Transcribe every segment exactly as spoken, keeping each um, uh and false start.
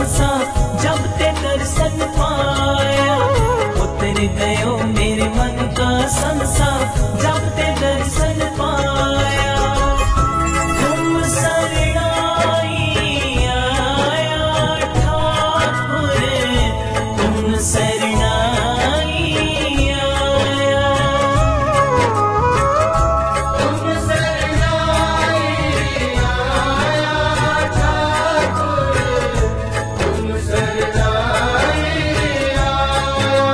संसा जब ते दर्शन पाया। उतर गयो मेरे मन का संसा जब ते दर्शन पाया। तुम शरणाई आया ठाकुर, तुम शरणाई आया। तुम शरणाई आया ठाकुर, तुम शरणाई आया।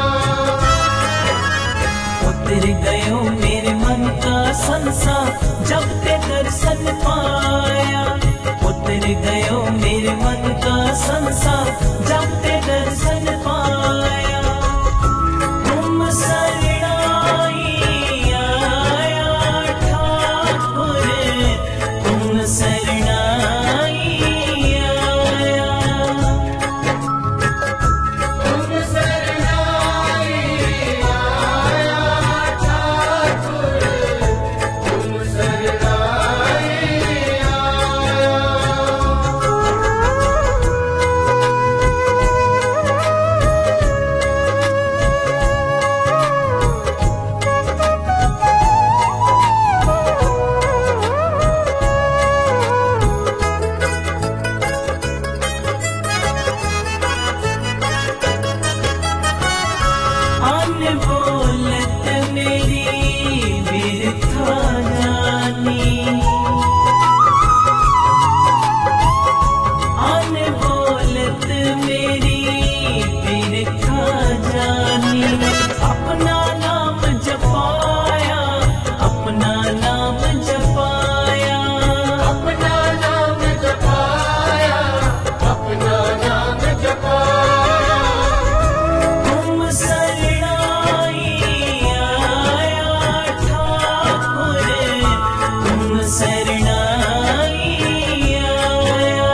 उतर गयो मेरे मन का संसा जब ते दर्शन पाया। उतर गयो मेरे मन का संसा जब ते दर्शन पाया। तुम शरणाई आया ठाकुर, तुम शरणाई आया। तुम शरणाई आया ठाकुर, तुम शरणाई आया। अनबोलत मेरी बिरथा जानी, अनबोलत मेरी बिरथा जानी। अपना नाम जपाया, अपना नाम जपाया, अपना नाम जपाया, अपना नाम जपाया। तुम शरणाई आया ठाकुर, तुम शरणाई आया।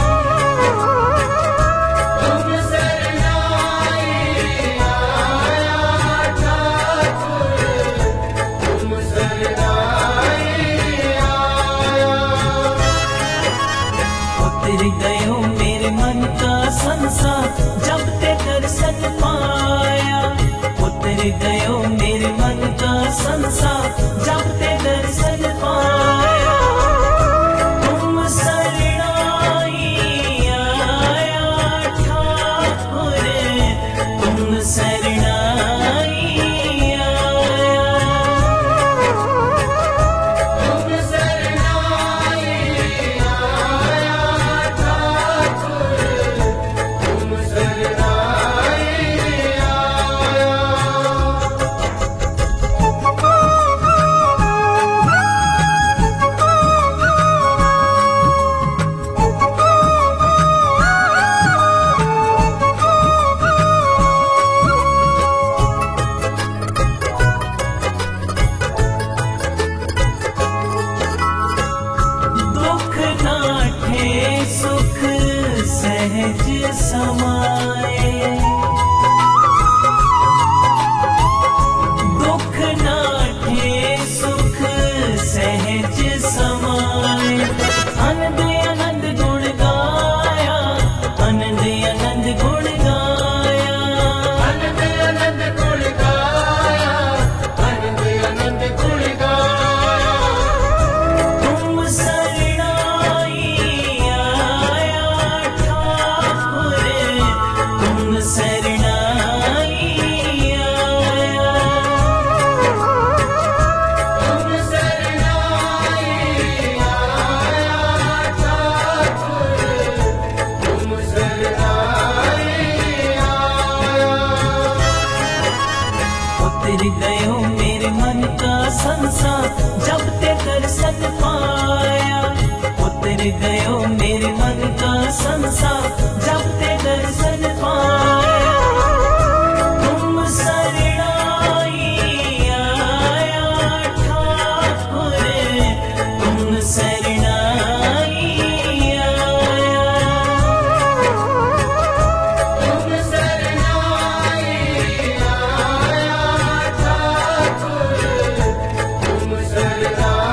तुम शरणाई आया ठाकुर, तुम शरणाई आया। उतर गयो मेरे मन का संसा जब ते दर्शन पाया। उतर गयो मेरे मन का संसा जब ते दर्शन पाया। तुम शरणाई आया ठाकुर, तुम शरणाई आया। तुम शरणाई आया ठाकुर, तुम शरणाई आया। दुख नाठे सुख सहज समाए, दुख नाठे सुख सहज समाए। आनंद आनंद गुण गाया, आनंद आनंद गुण गाया, आनंद आनंद गुण गाया, आनंद आनंद गुण गाया। तुम शरणाई आया ठाकुर, तुम शरणाई आया। तुम शरणाई आया ठाकुर, तुम शरणाई आया। उतर गयो मेरे मन का संसा जब ते दर्शन पाया। उतर गयो मेरे मन का संसा जब ते दर्शन पाया। तुम शरणाई आया ठाकुर, तुम शरणाई आया। तुम शरणाई आया ठाकुर, तुम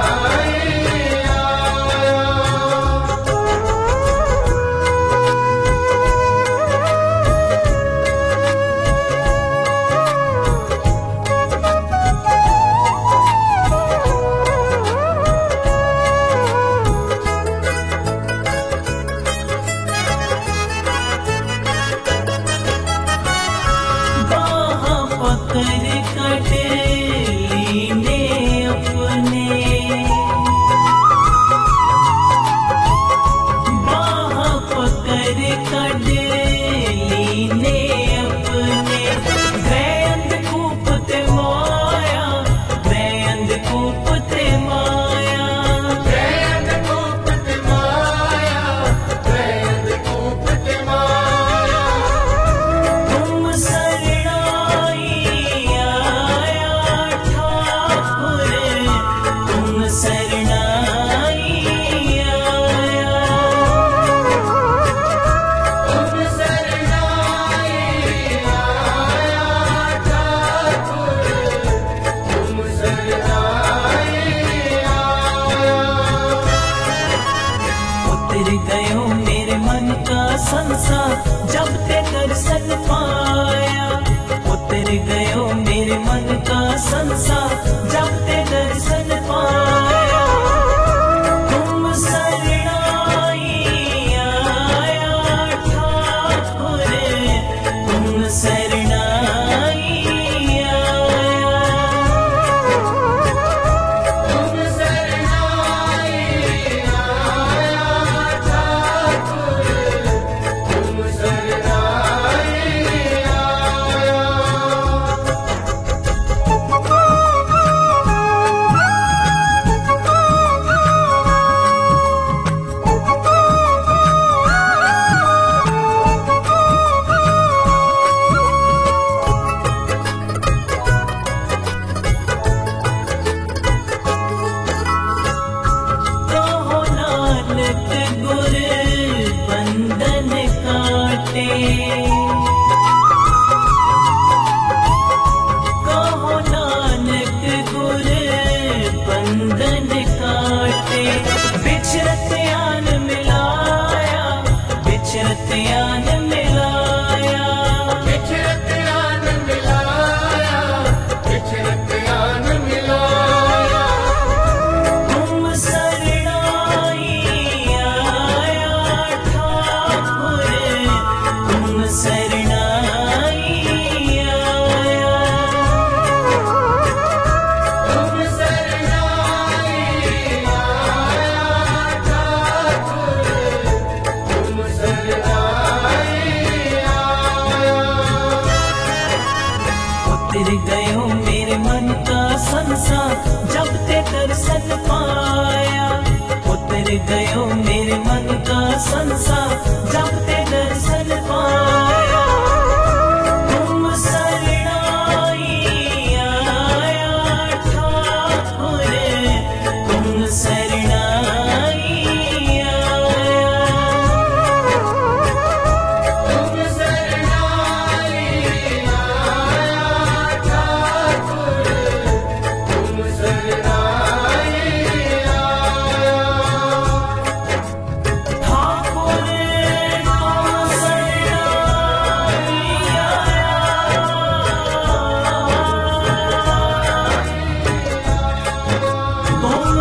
शरणाई आया। संसा जब ते दर्शन पाया। उतर गयो मेरे मन का संसा जब ते दर्शन पाया। तुम शरणाई आया ठाकुर, तुम शरणाई आया। तुम शरणाई आया ठाकुर, तुम शरणाई आया। कहो नानक गुर बंधन काटे, कहो नानक गुर बंधन काटे। बिछरत आन मिलाया, बिछरत आन मिलाया, बिछरत आन मिलाया, बिछरत आन मिलाया। तुम शरणाई आया ठाकुर, तुम शरणाई आया। तुम शरणाई आया ठाकुर, तुम शरणाई आया। उतर गयो मेरे मन का संसा जब ते दर्शन पाया। उतर गयो मेरे मन का संसा जब ते दर्शन पाया। तुम शरणाई आया ठाकुर, तुम शरणाई आया। तुम शरणाई आया ठाकुर, तुम शरणाई आया। ठाकुर तुम शरणाई आया। तुम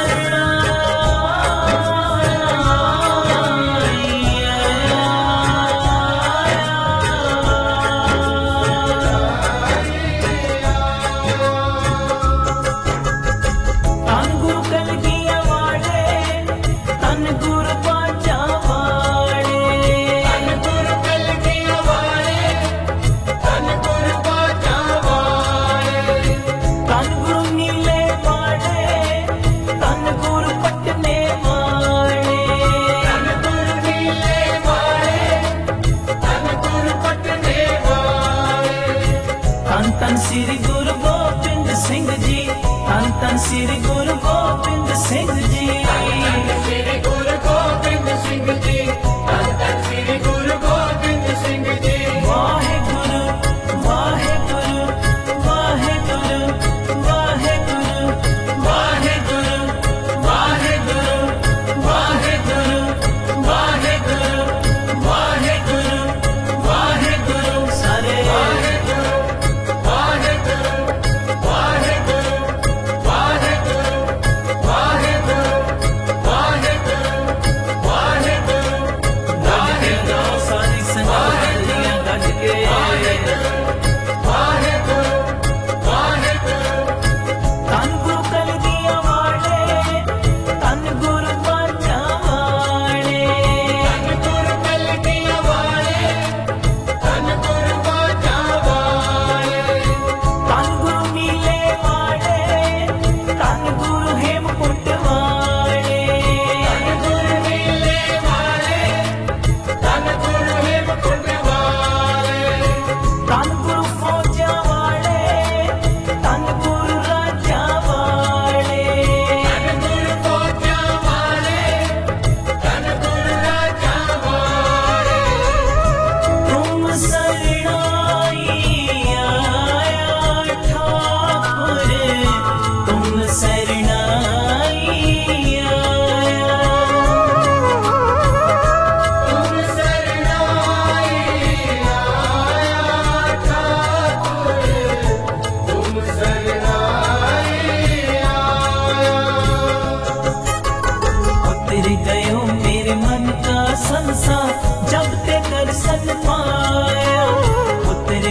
तन गुरु कलगिया वाले, तन गुरु बाजा वाले, तन गुरु कलगिया वाले, तन गुरु बाजा वाले। तन गुरु नीले वाले, तन गुरु पटने वाले। तन गुरु नीले वाले, तन गुरु पटने वाले। धन धन श्री गुरु गोबिंद सिंह जी, धन धन श्री गुरु गोबिंद सिंह जी। धन श्री गुरु गोबिंद सिंह जी, धन धन श्री गुरु गोबिंद सिंह जी। वाहेगुरु वाहेगुरु वाहेगुरु वाहेगुरु वाहेगुरु, वाहेगुरु, वाहेगुरु, वाहेगुरु, वाहेगुरु, वाहेगुरु। सारे वाहेगुरु, वाहेगुरु, वाहेगुरु, वाहेगुरु,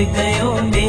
गयो